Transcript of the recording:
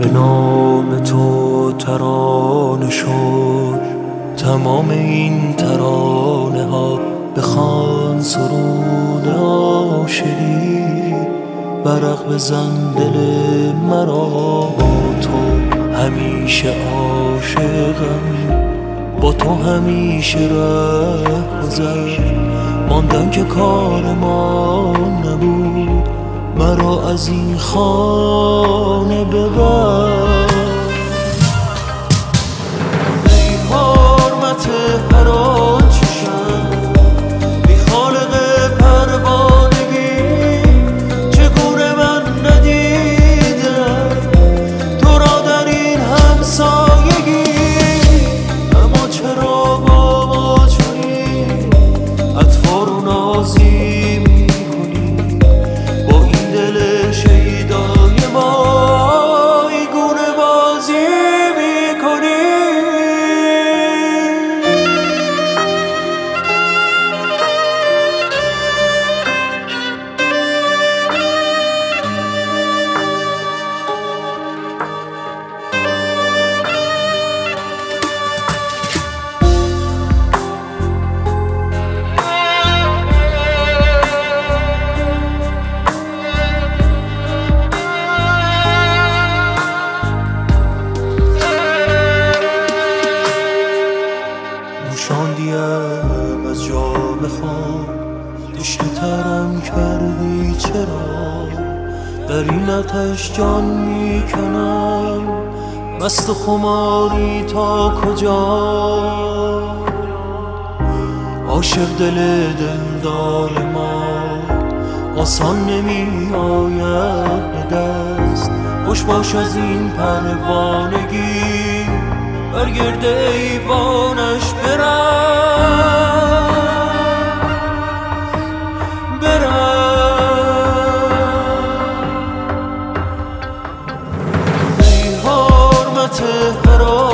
به نام تو ترانه شد تمام این ترانه ها. بخوان سرود عاشقی، برق بزن دل مرا. با تو همیشه عاشقم، با تو همیشه رهگذر. ماندن که کار ما نبود، مرا از این خانه ببر. ای حرمت هر آنچه شد، بی خالق پروانگی، چگونه من ندیدم تو را در این همسایگی. اما چرا با ما چنین اطفال و نازی میکنی؟ با این دل شیدای ما این گونه بازی میکنی. شاندیم از جام خام، تشنه ترم کردی چرا؟ در این آتش جان میکنم، مست خماری تا کجا؟ عاشق دل دلدار ما آسان نمی آید به دست. خوش باش از این پروانگی، بر گرد ایوانش برم. ای حرمت هر